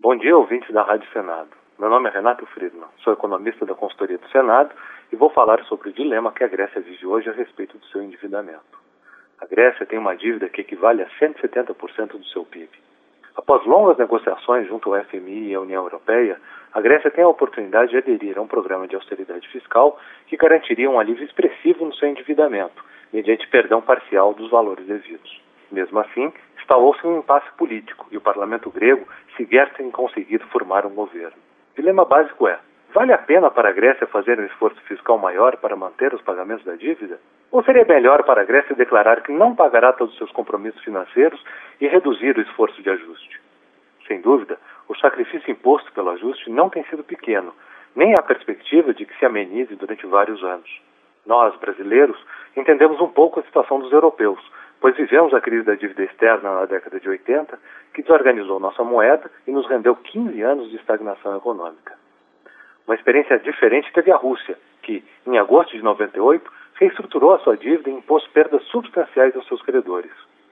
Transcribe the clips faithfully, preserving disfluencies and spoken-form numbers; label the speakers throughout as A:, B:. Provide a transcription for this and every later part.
A: Bom dia, ouvintes da Rádio Senado. Meu nome é Renato Friedman, sou economista da consultoria do Senado e vou falar sobre o dilema que a Grécia vive hoje a respeito do seu endividamento. A Grécia tem uma dívida que equivale a cento e setenta por cento do seu P I B. Após longas negociações junto ao F M I e à União Europeia, a Grécia tem a oportunidade de aderir a um programa de austeridade fiscal que garantiria um alívio expressivo no seu endividamento, mediante perdão parcial dos valores devidos. Mesmo assim, instalou-se um impasse político e o parlamento grego sequer tem conseguido formar um governo. O dilema básico é: vale a pena para a Grécia fazer um esforço fiscal maior para manter os pagamentos da dívida? Ou seria melhor para a Grécia declarar que não pagará todos os seus compromissos financeiros e reduzir o esforço de ajuste? Sem dúvida, o sacrifício imposto pelo ajuste não tem sido pequeno, nem há perspectiva de que se amenize durante vários anos. Nós, brasileiros, entendemos um pouco a situação dos europeus, pois vivemos a crise da dívida externa na década de oitenta, que desorganizou nossa moeda e nos rendeu quinze anos de estagnação econômica. Uma experiência diferente teve a Rússia, que, em agosto de noventa e oito, reestruturou a sua dívida e impôs perdas substanciais aos seus credores.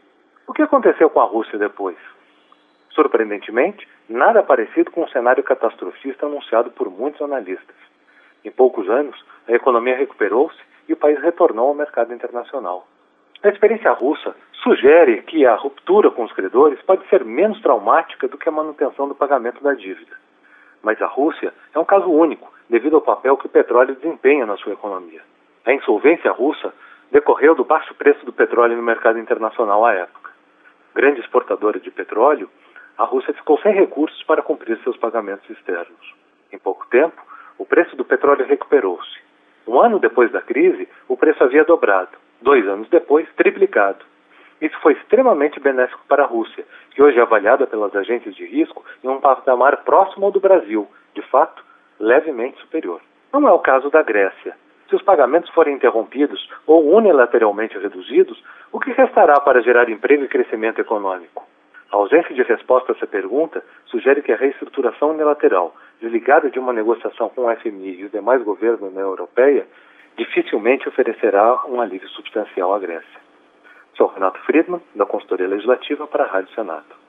A: O que aconteceu com a Rússia depois? Surpreendentemente, nada parecido com o cenário catastrofista anunciado por muitos analistas. Em poucos anos, a economia recuperou-se e o país retornou ao mercado internacional. A experiência russa sugere que a ruptura com os credores pode ser menos traumática do que a manutenção do pagamento da dívida. Mas a Rússia é um caso único, devido ao papel que o petróleo desempenha na sua economia. A insolvência russa decorreu do baixo preço do petróleo no mercado internacional à época. Grande exportadora de petróleo, a Rússia ficou sem recursos para cumprir seus pagamentos externos. Em pouco tempo, o preço do petróleo recuperou-se. Um ano depois da crise, o preço havia dobrado. Dois anos depois, triplicado. Isso foi extremamente benéfico para a Rússia, que hoje é avaliada pelas agências de risco em um patamar próximo ao do Brasil, de fato, levemente superior. Não é o caso da Grécia. Se os pagamentos forem interrompidos ou unilateralmente reduzidos, o que restará para gerar emprego e crescimento econômico? A ausência de resposta a essa pergunta sugere que a reestruturação unilateral, desligada de uma negociação com o F M I e os demais governos da União Europeia, dificilmente oferecerá um alívio substancial à Grécia. Sou Renato Friedman, da Consultoria Legislativa para a Rádio Senado.